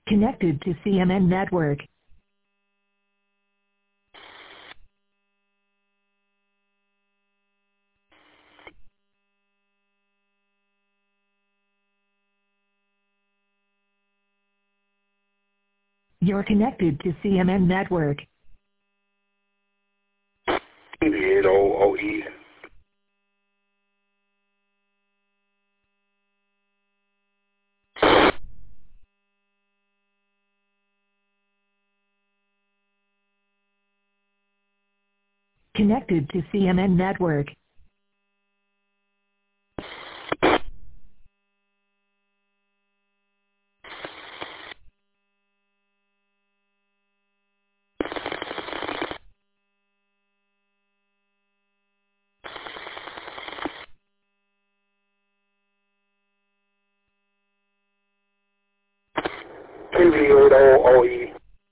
Connected to CMN network. You're connected to CMN network. TV80OE. Connected to CMN network. TV80OE.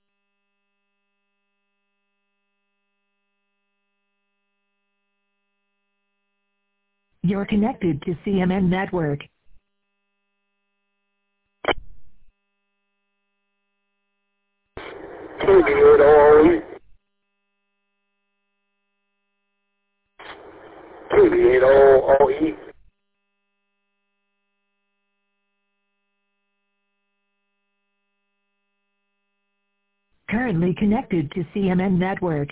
You're connected to CMN network. TV80OE. TV80OE. Currently connected to CMN network.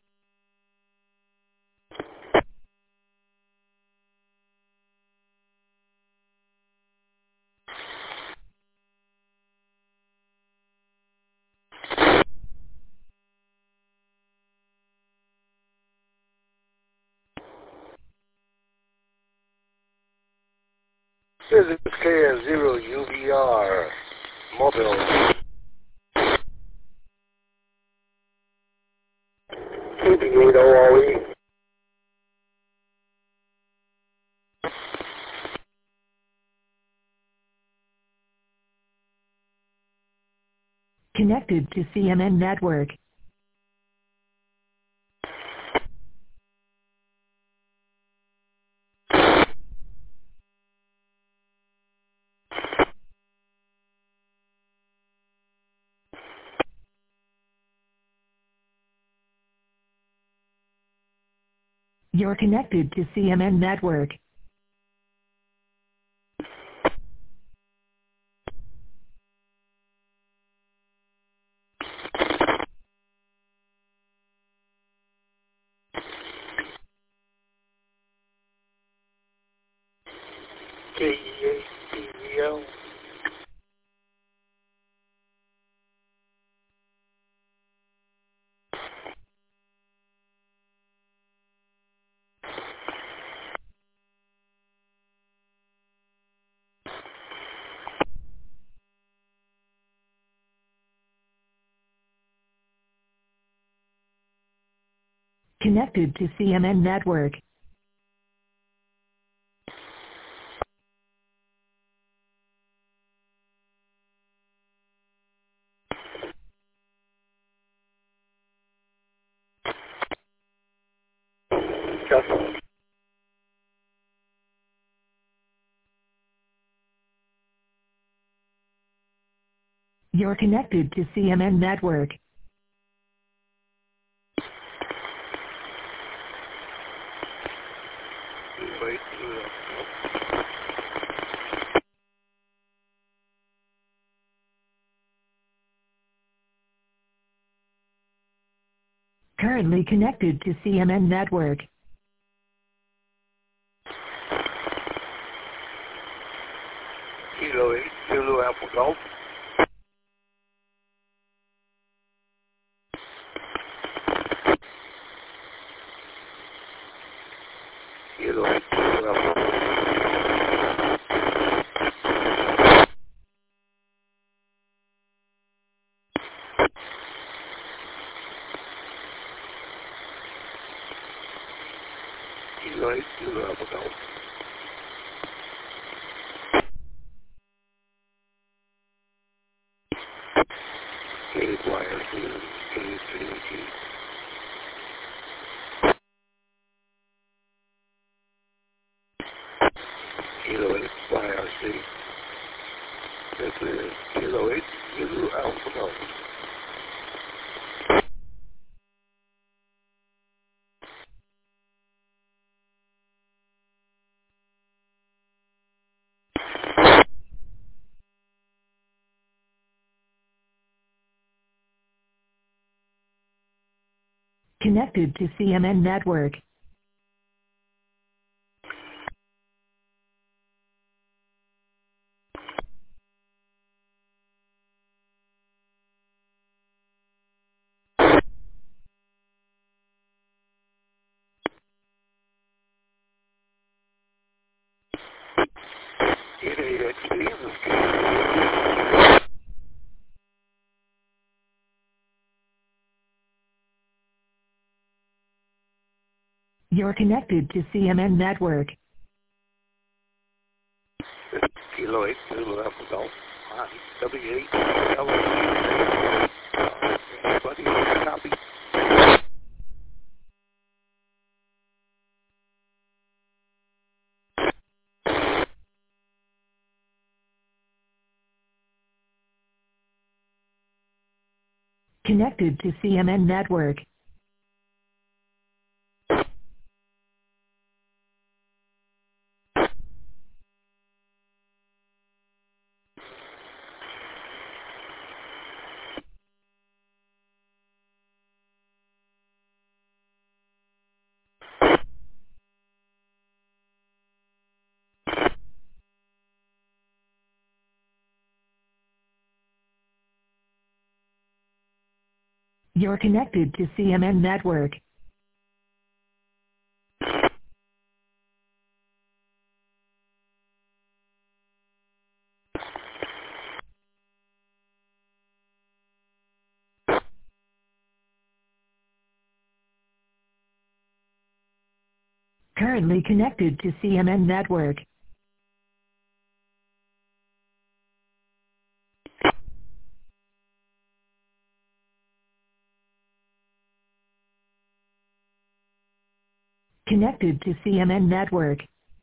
This is KN0UBR mobile. TV80OE. Connected to CMN network. You're connected to CMN network. KEATVL. Connected to CMN network. Custom. You're connected to CMN network. Wait, Currently connected to CMN network. Kilo 8, Zulu Apple Golf. Kilo 8, Zulu Apple. Kilo 8, Zulu Apple Golf. Gated wires, gated CDT. Kilo 8, YRC. This is Kilo 8 Zulu Alpha Golf. Connected to CMN Network. NAXP, this is You're connected to CMN Network. Kilo 8 Zulu Alpha Golf. On W8 LO. Anybody copy? Connected to CMN Network. You're connected to CMN Network. Currently connected to CMN Network. Connected to CMN Network.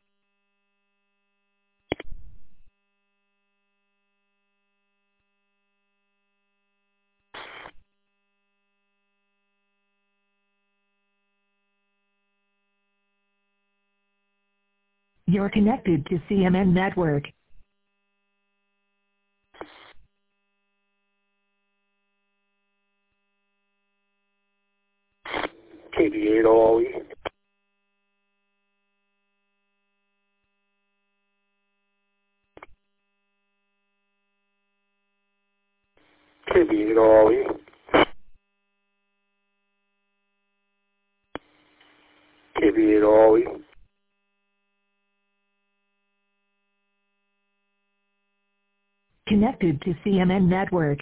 You're connected to CMN Network. KB8 OLE. KB8 OLE. KB8 OLE. Connected to CMN Network.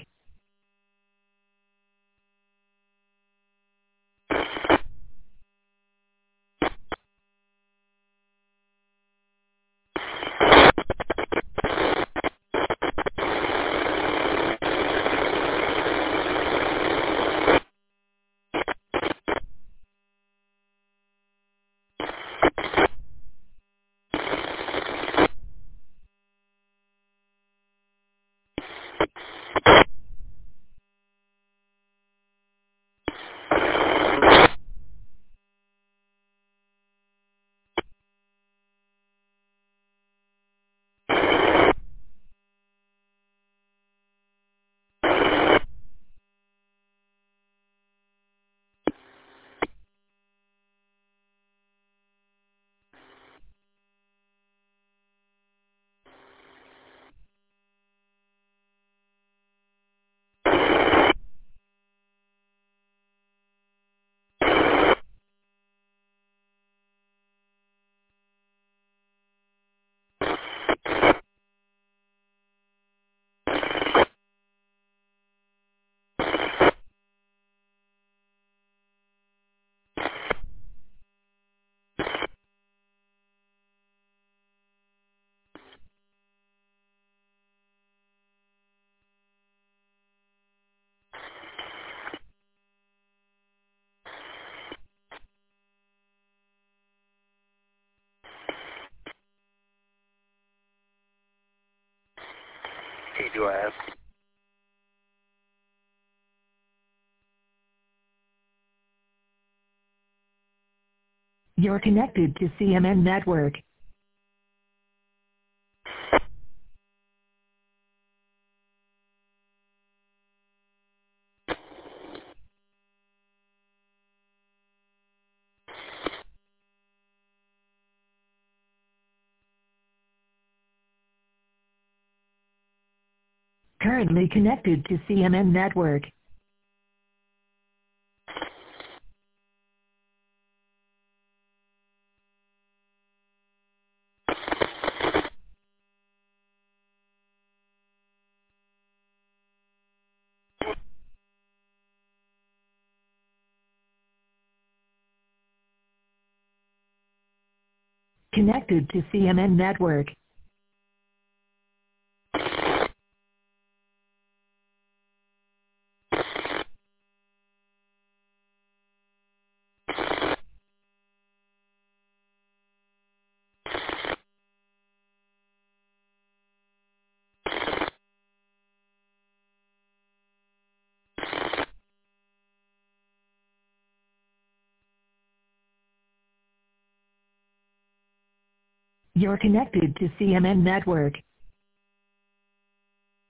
key do I have? You're connected to CMN Network. Currently connected to CMN Network. Connected to CMN Network. You're connected to CMN Network.